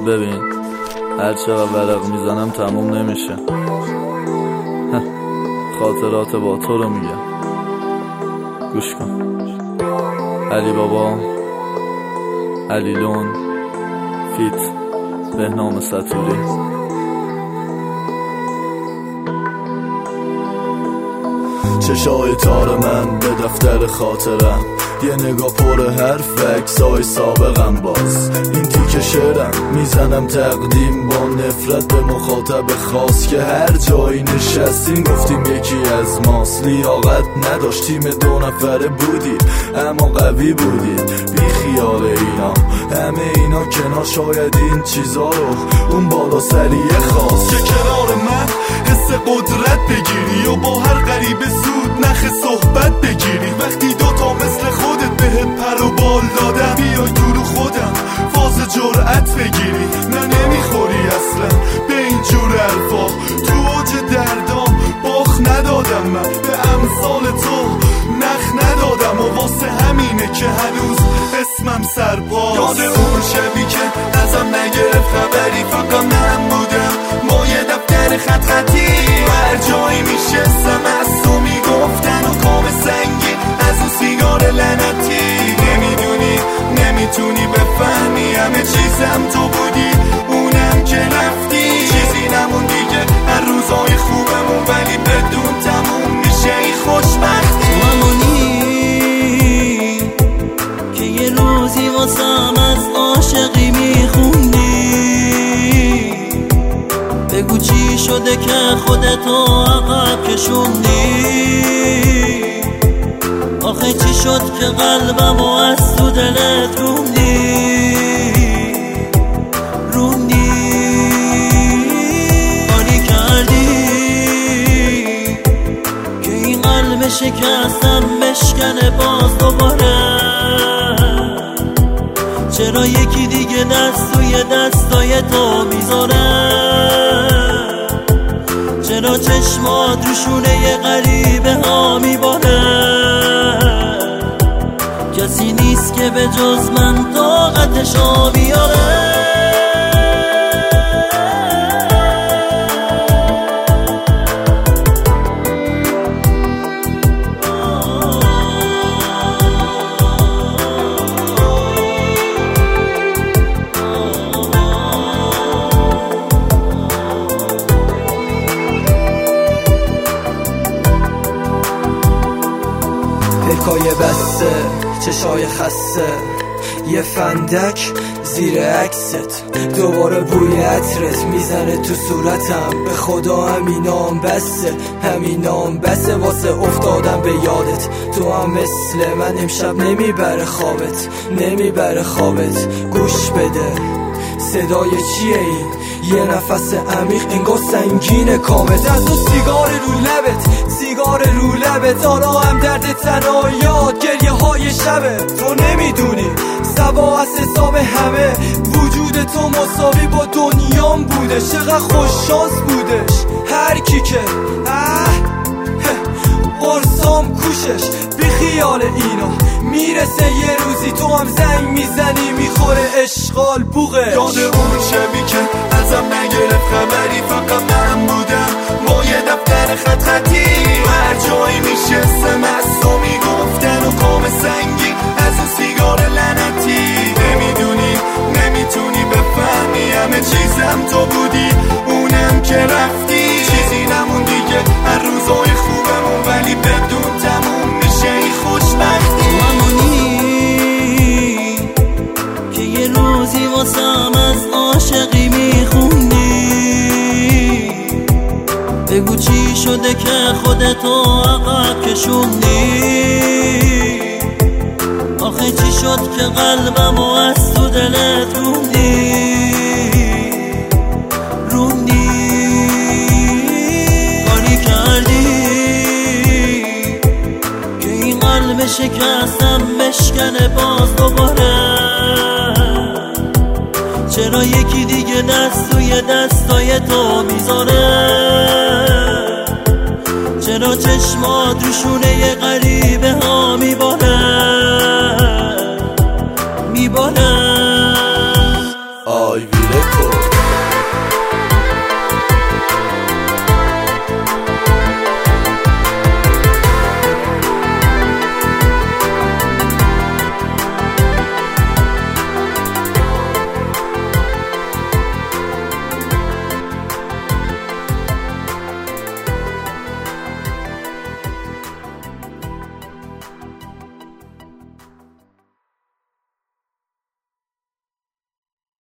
ببین هر چقدر ورق میزنم تموم نمیشه. خاطرات با تو رو میگم، گوش کن. علی بابا، علی لون، فیت بهنام سطوری. چشای تار من به دفتر خاطرم، یه نگاه پر حرف عکسای سابقم. باز این تیکه شعرم میزنم تقدیم با نفرت به مخاطب خاص که هر جایی نشستیم گفتیم یکی از ماست. لیاقت نداشتیم 2 نفره بودید اما قوی بودید، بی خیال اینا همه اینا کنار. شاید این چیزا رو اون بالا سریه خواست که کنار من حس قدرت بگیری و با هر غریبه زود نخ صحبت بگیری. وقتی 2 تا مثل خودت بهت پر و بال دادم، بیای تو رو خودم فاز جرأت بگیری. نه نمیخوری اصلا به این جور حرفا، تو اوج دردام باخ ندادم، من به امثال تو نخ ندادم و واسه همینه که هنوز اسمم سرپاس. یاد اون شبی که ازم نگرفت خبری، فقط من بودم با یه دفتر خط خطی. هر جایی میشستم از تو میگفتن و کام سنگین از اون سیگار لعنتی. نمیدونی نمیتونی بفهمی همه چیزم تو بودی، اونم که رفتی. چیزی نمون دیگه هر روزای خوبمون، ولی بدون تموم میشه این خوشبختی. همونی که یه روزی واسم از عاشقی میخوندی، بگو چی شده که خودتو عقب کشوندی. آخه چی شد که قلبمو از تو دلت روندی. کاری کردی که این قلب شکستم بشکنه باز دوباره. چرا یکی دیگه دست توی دستای تو میذاره؟ چرا چشمات روشونه یه غریبه ها میباره؟ کسی نیست که به جز من طاقتشو بیاره. پلکای بسته، چشای خسته، یه فندک زیر عکست، دوباره بوی عطرت میزنه تو صورتم. به خدا همینام بسه، همینام بسه واسه افتادم به یادت. تو هم مثل من امشب نمیبره خوابت. گوش بده صدای چیه این؟ یه نفس عمیق انگار سنگین کامت. از اون سیگار رو لبت حالا هم درد تنهاییات، گریه های شبه. تو نمیدونی سبا از حساب همه، وجود تو مساوی با دنیام بودش. چقدر خوش شانس بودش هر کی که قرصام کوشش. بی خیال اینا میرسه یه روزی تو هم زنگ میزنی میخوره اشغال بوغش. یاد اون شبی که ازم نگرفت خبری، فقط من بودم با یه دفتر خط خطی. هر جایی میشستم از تو میگفتن و کام سنگی از اون سیگار لعنتی. نمیدونی نمیتونی بفهمی همه چیزم تو بودی، اونم که رفتی. چیزی نمون دیگه هر روزای خوبمون، ولی بدون تموم میشه این خوشبختی. همونی که یه روزی واسم از عاشقی میخوندی، بگو چی شده که خودتو عقب کشوندی. آخه چی شد که قلبمو از تو دلت روندی. کاری کردی که این قلب شکستم بشکنه باز دوباره. چرا یکی دیگه دست توی دستای تو میذاره؟ چرا چشمات روشونه یه غریبه ها